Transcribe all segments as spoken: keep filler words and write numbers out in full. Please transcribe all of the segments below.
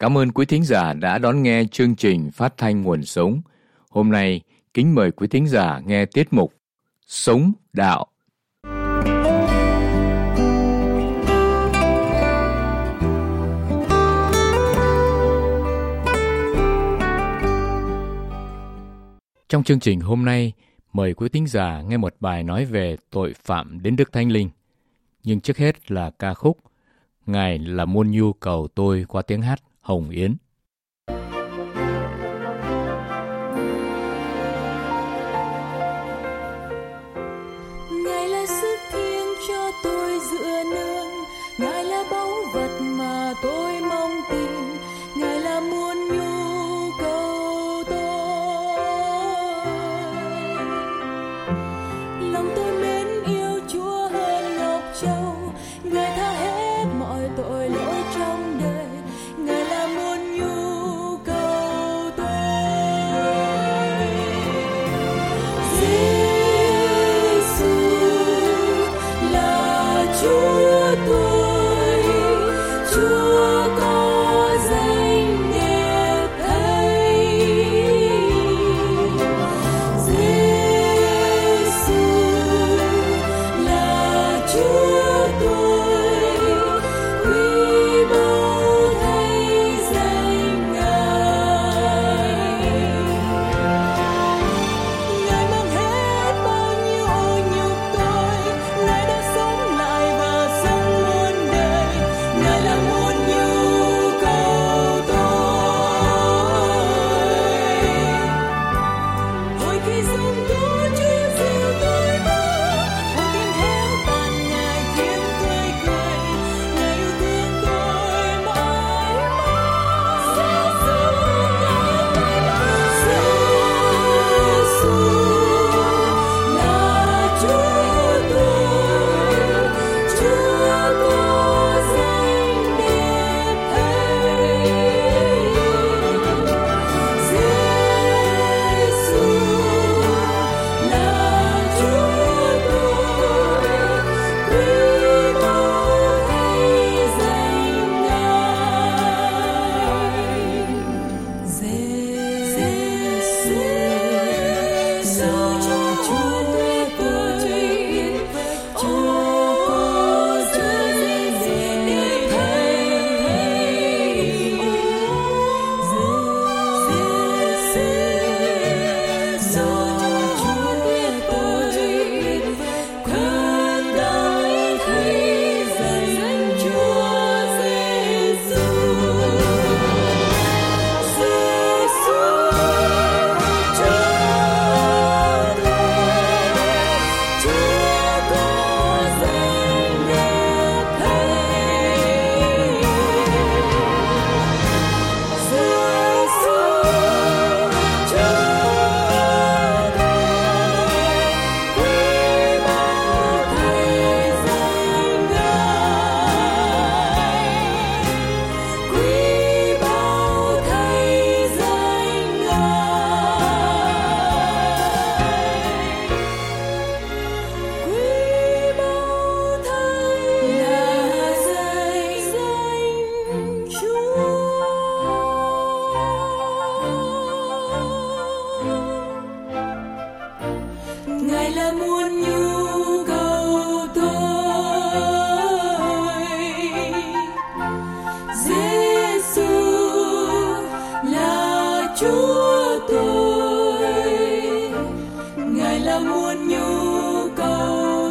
Cảm ơn quý thính giả đã đón nghe chương trình phát thanh Nguồn Sống. Hôm nay, kính mời quý thính giả nghe tiết mục Sống Đạo. Trong chương trình hôm nay, mời quý thính giả nghe một bài nói về tội phạm đến Đức Thánh Linh. Nhưng trước hết là ca khúc Ngài là muôn nhu cầu tôi qua tiếng hát Hồng Yến. Ngài là sức thiêng cho tôi dựa nương, Ngài là báu vật mà tôi mong tìm, Ngài là muôn nhu cầu tôi. Lòng tôi mến yêu Chúa hơn ngọc châu, Ngài tha hết mọi tội lỗi trong đời, Ngài là muôn nhu cầu tôi. Giê-xu là Chúa tôi, Chúa có danh đẹp thay. Giê-xu là Chúa tôi, quý báu thay danh Ngài. Ngài mang hết bao nhiêu ô nhục tôi, Ngài đã sống lại và sống muôn đời, Ngài là muôn nhu cầu tôi. Hồi khi sống Chúa Chúa dìu tôi bước, hồi tim héo tàn Ngài khiến tươi cười, Ngài yêu thương tôi mãi mãi. Giê-xu là Chúa tôi, Chúa có danh đẹp thay. Giê-xu là Chúa tôi, quý báu thay danh Ngài. Giê-xu là Chúa tôi, Chúa có danh đẹp thay. Ngài là muôn nhu cầu tôi. Giê-xu là Chúa tôi, Ngài là muôn nhu cầu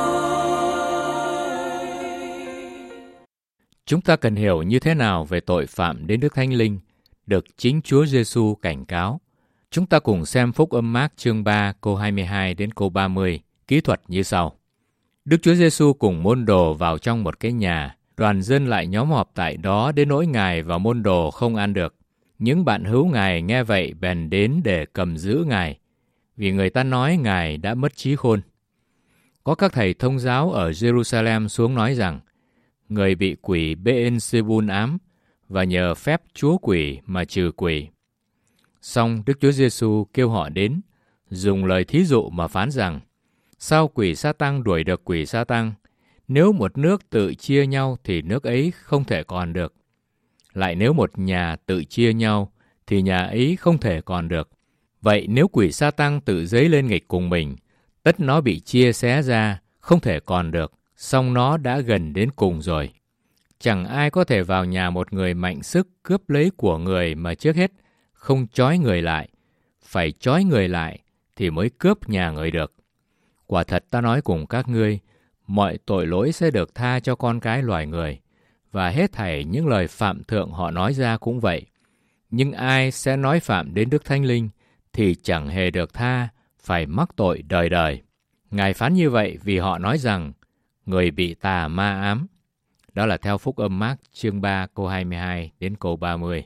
tôi. Chúng ta cần hiểu như thế nào về tội phạm đến Đức Thánh Linh được chính Chúa Giê-xu cảnh cáo. Chúng ta cùng xem Phúc Âm Mác chương ba câu hai mươi hai đến câu ba mươi, kỹ thuật như sau. Đức Chúa Giê-xu cùng môn đồ vào trong một cái nhà, đoàn dân lại nhóm họp tại đó đến nỗi Ngài và môn đồ không ăn được. Những bạn hữu Ngài nghe vậy bèn đến để cầm giữ Ngài, vì người ta nói Ngài đã mất trí khôn. Có các thầy thông giáo ở Jerusalem xuống nói rằng, người bị quỷ Bê-en-sê-bun ám, và nhờ phép chúa quỷ mà trừ quỷ. Song Đức Chúa Giê-xu kêu họ đến, dùng lời thí dụ mà phán rằng, sao quỷ Sa-tăng đuổi được quỷ Sa-tăng? Nếu một nước tự chia nhau thì nước ấy không thể còn được. Lại nếu một nhà tự chia nhau, thì nhà ấy không thể còn được. Vậy nếu quỷ Sa-tăng tự dấy lên nghịch cùng mình, tất nó bị chia xé ra, không thể còn được, song nó đã gần đến cùng rồi. Chẳng ai có thể vào nhà một người mạnh sức cướp lấy của người mà trước hết không trói người lại. Phải trói người lại thì mới cướp nhà người được. Quả thật ta nói cùng các ngươi, mọi tội lỗi sẽ được tha cho con cái loài người, và hết thảy những lời phạm thượng họ nói ra cũng vậy. Nhưng ai sẽ nói phạm đến Đức Thánh Linh thì chẳng hề được tha, phải mắc tội đời đời. Ngài phán như vậy vì họ nói rằng người bị tà ma ám. Đó là theo Phúc Âm Mác chương ba câu hai mươi hai đến câu ba mươi.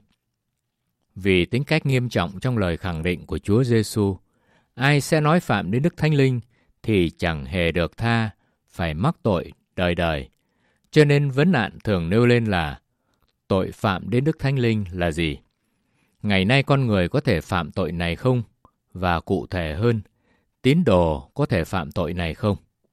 Vì tính cách nghiêm trọng trong lời khẳng định của Chúa Giêsu, ai sẽ nói phạm đến Đức Thánh Linh thì chẳng hề được tha, phải mắc tội đời đời. Cho nên vấn nạn thường nêu lên là tội phạm đến Đức Thánh Linh là gì? Ngày nay con người có thể phạm tội này không? Và cụ thể hơn, tín đồ có thể phạm tội này không?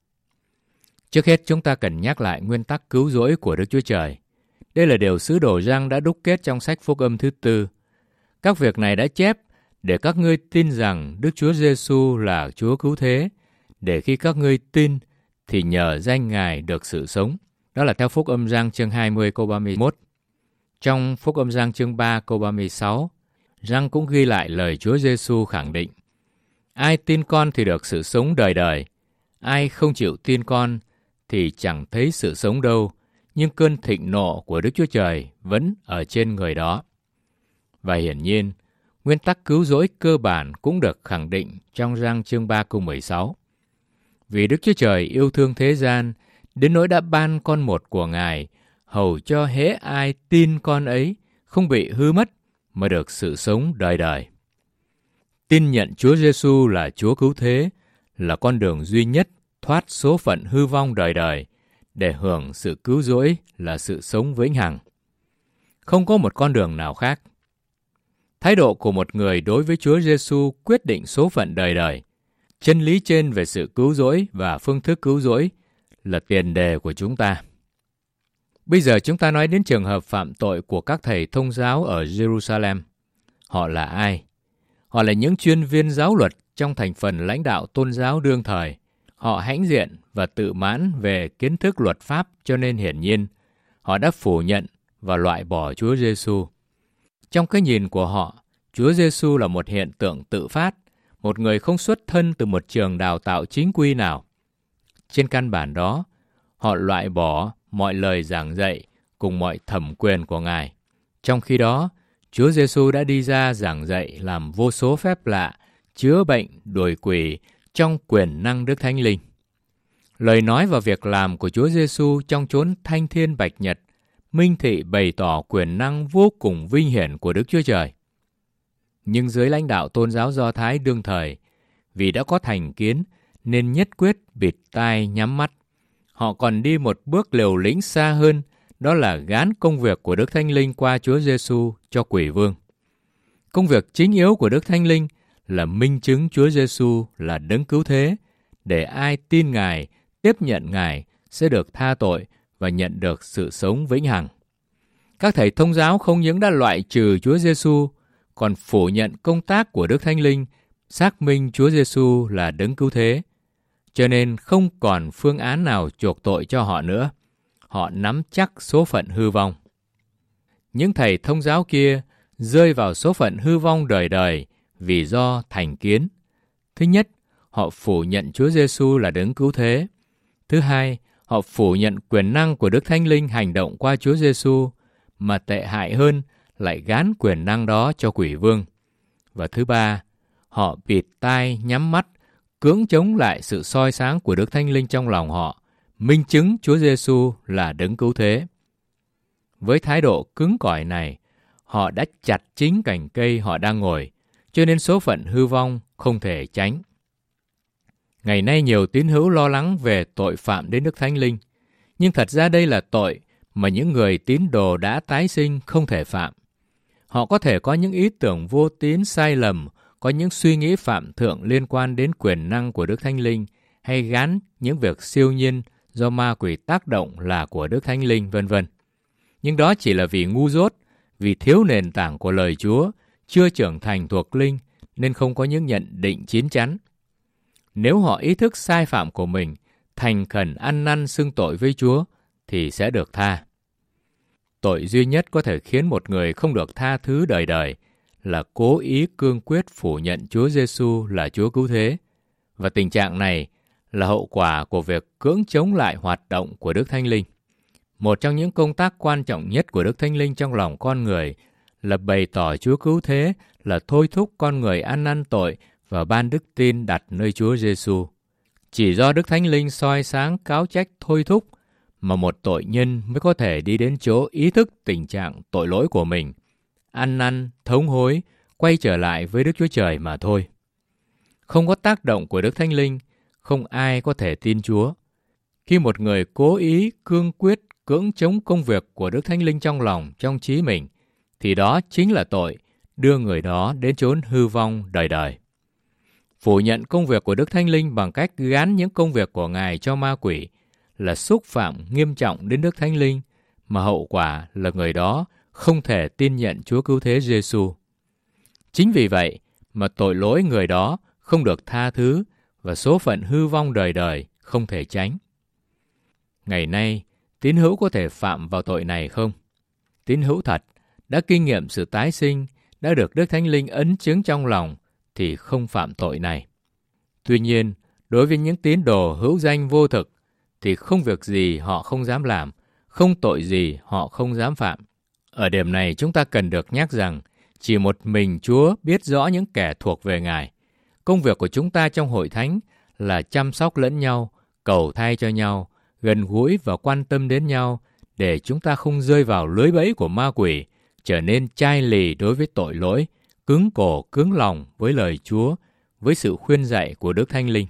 Trước hết chúng ta cần nhắc lại nguyên tắc cứu rỗi của Đức Chúa Trời. Đây là điều sứ đồ Giăng đã đúc kết trong sách Phúc Âm thứ tư. Các việc này đã chép để các ngươi tin rằng Đức Chúa Giêsu là Chúa cứu thế, để khi các ngươi tin thì nhờ danh Ngài được sự sống. Đó là theo Phúc Âm Giăng chương hai mươi câu ba mươi mốt. Trong Phúc Âm Giăng chương ba câu ba mươi sáu, Giăng cũng ghi lại lời Chúa Giêsu khẳng định: ai tin con thì được sự sống đời đời, ai không chịu tin con thì chẳng thấy sự sống đâu, nhưng cơn thịnh nộ của Đức Chúa Trời vẫn ở trên người đó. Và hiển nhiên, nguyên tắc cứu rỗi cơ bản cũng được khẳng định trong Giăng chương ba câu mười sáu. Vì Đức Chúa Trời yêu thương thế gian, đến nỗi đã ban con một của Ngài, hầu cho hễ ai tin con ấy không bị hư mất, mà được sự sống đời đời. Tin nhận Chúa Giêsu là Chúa cứu thế là con đường duy nhất thoát số phận hư vong đời đời, để hưởng sự cứu rỗi là sự sống vĩnh hằng. Không có một con đường nào khác. Thái độ của một người đối với Chúa Giêsu quyết định số phận đời đời. Chân lý trên về sự cứu rỗi và phương thức cứu rỗi là tiền đề của chúng ta. Bây giờ chúng ta nói đến trường hợp phạm tội của các thầy thông giáo ở Jerusalem. Họ là ai? Họ là những chuyên viên giáo luật trong thành phần lãnh đạo tôn giáo đương thời. Họ hãnh diện và tự mãn về kiến thức luật pháp, cho nên hiển nhiên họ đã phủ nhận và loại bỏ Chúa Giêsu. Trong cái nhìn của họ, Chúa Giêsu là một hiện tượng tự phát, một người không xuất thân từ một trường đào tạo chính quy nào. Trên căn bản đó, họ loại bỏ mọi lời giảng dạy cùng mọi thẩm quyền của Ngài. Trong khi đó, Chúa Giêsu đã đi ra giảng dạy làm vô số phép lạ, chữa bệnh, đuổi quỷ trong quyền năng Đức Thánh Linh. Lời nói và việc làm của Chúa Giêsu trong chốn thanh thiên bạch nhật minh thị bày tỏ quyền năng vô cùng vinh hiển của Đức Chúa Trời. Nhưng dưới lãnh đạo tôn giáo Do Thái đương thời, vì đã có thành kiến nên nhất quyết bịt tai nhắm mắt. Họ còn đi một bước liều lĩnh xa hơn, đó là gán công việc của Đức Thánh Linh qua Chúa Giêsu cho quỷ vương. Công việc chính yếu của Đức Thánh Linh là minh chứng Chúa Giêsu là đấng cứu thế, để ai tin Ngài, tiếp nhận Ngài sẽ được tha tội và nhận được sự sống vĩnh hằng. Các thầy thông giáo không những đã loại trừ Chúa Giêsu, còn phủ nhận công tác của Đức Thánh Linh, xác minh Chúa Giêsu là đấng cứu thế. Cho nên không còn phương án nào chuộc tội cho họ nữa. Họ nắm chắc số phận hư vong. Những thầy thông giáo kia rơi vào số phận hư vong đời đời vì do thành kiến. Thứ nhất, họ phủ nhận Chúa Giêsu là đấng cứu thế. Thứ hai, họ phủ nhận quyền năng của Đức Thánh Linh hành động qua Chúa Giêsu, mà tệ hại hơn lại gán quyền năng đó cho quỷ vương. Và thứ ba, họ bịt tai nhắm mắt, cưỡng chống lại sự soi sáng của Đức Thánh Linh trong lòng họ, minh chứng Chúa Giêsu là đấng cứu thế. Với thái độ cứng cỏi này, họ đã chặt chính cành cây họ đang ngồi, cho nên số phận hư vong không thể tránh. Ngày nay nhiều tín hữu lo lắng về tội phạm đến Đức Thánh Linh, nhưng thật ra đây là tội mà những người tín đồ đã tái sinh không thể phạm. Họ có thể có những ý tưởng vô tín sai lầm, có những suy nghĩ phạm thượng liên quan đến quyền năng của Đức Thánh Linh, hay gán những việc siêu nhiên do ma quỷ tác động là của Đức Thánh Linh, vân vân. Nhưng đó chỉ là vì ngu dốt, Vì thiếu nền tảng của lời Chúa, chưa trưởng thành thuộc linh, nên không có những nhận định chín chắn. Nếu họ ý thức sai phạm của mình, thành khẩn ăn năn xưng tội với Chúa, thì sẽ được tha. Tội duy nhất có thể khiến một người không được tha thứ đời đời là cố ý cương quyết phủ nhận Chúa Giêsu là Chúa Cứu Thế. Và tình trạng này là hậu quả của việc cưỡng chống lại hoạt động của Đức Thánh Linh. Một trong những công tác quan trọng nhất của Đức Thánh Linh trong lòng con người là bày tỏ Chúa Cứu Thế, là thôi thúc con người ăn năn tội và ban đức tin đặt nơi Chúa Giêsu. Chỉ do Đức Thánh Linh soi sáng cáo trách thôi thúc mà một tội nhân mới có thể đi đến chỗ ý thức tình trạng tội lỗi của mình, ăn năn, thống hối, quay trở lại với Đức Chúa Trời mà thôi. Không có tác động của Đức Thánh Linh, không ai có thể tin Chúa. Khi một người cố ý, cương quyết, cưỡng chống công việc của Đức Thánh Linh trong lòng, trong trí mình, thì đó chính là tội, đưa người đó đến chốn hư vong đời đời. Phủ nhận công việc của Đức Thánh Linh bằng cách gán những công việc của Ngài cho ma quỷ là xúc phạm nghiêm trọng đến Đức Thánh Linh, mà hậu quả là người đó không thể tin nhận Chúa Cứu Thế Giêsu. Chính vì vậy mà tội lỗi người đó không được tha thứ và số phận hư vong đời đời không thể tránh. Ngày nay, tín hữu có thể phạm vào tội này không? Tín hữu thật, đã kinh nghiệm sự tái sinh, đã được Đức Thánh Linh ấn chứng trong lòng, thì không phạm tội này. Tuy nhiên, đối với những tín đồ hữu danh vô thực, thì không việc gì họ không dám làm, không tội gì họ không dám phạm. Ở điểm này chúng ta cần được nhắc rằng, chỉ một mình Chúa biết rõ những kẻ thuộc về Ngài. Công việc của chúng ta trong hội thánh là chăm sóc lẫn nhau, cầu thay cho nhau, gần gũi và quan tâm đến nhau, để chúng ta không rơi vào lưới bẫy của ma quỷ, trở nên chai lì đối với tội lỗi, cứng cổ cứng lòng với lời Chúa, với sự khuyên dạy của Đức Thánh Linh.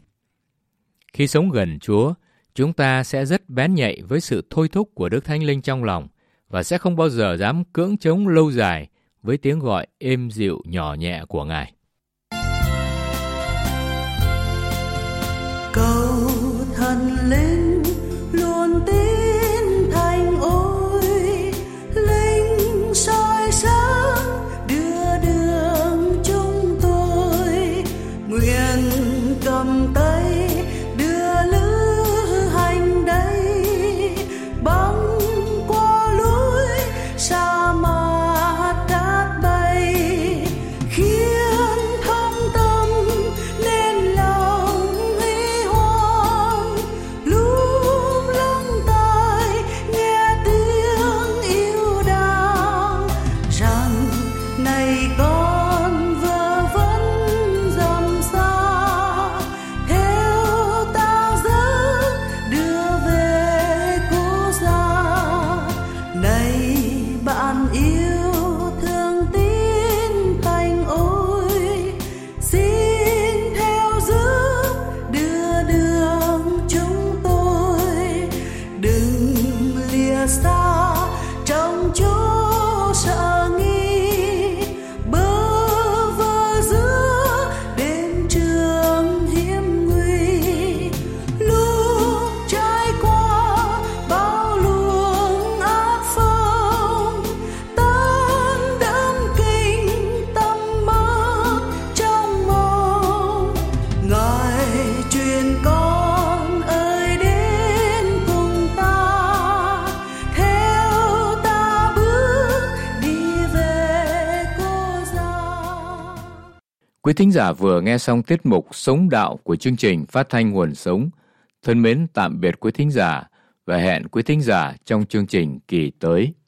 Khi sống gần Chúa, chúng ta sẽ rất bén nhạy với sự thôi thúc của Đức Thánh Linh trong lòng và sẽ không bao giờ dám cưỡng chống lâu dài với tiếng gọi êm dịu nhỏ nhẹ của Ngài. Cầu thần linh luôn tin thành ôi, linh soi sáng đưa đường chúng tôi, nguyện cầm tay đưa lữ hành đây, băng qua lối sa mạc cát bay, khiến thông tâm nên lòng huy hoàng, lung lắng tai nghe tiếng yêu đàng, rằng này con vơ vấn dầm xa, theo ta dẫn đưa về cố gia. Này bạn yêu thương tín thành ôi, xin theo giúp đưa đường chúng tôi, đừng lìa xa trong chỗ sợ nghi, bơ vơ giữa đêm trường hiểm nguy, lúc trải qua bao luồng ác phong, tan đẫm kinh tâm mắc trong mộng. Ngài truyền con ơi đến cùng ta, theo ta bước đi về cố gia. Quý thính giả vừa nghe xong tiết mục Sống Đạo của chương trình phát thanh Nguồn Sống. Thân mến tạm biệt quý thính giả và hẹn quý thính giả trong chương trình kỳ tới.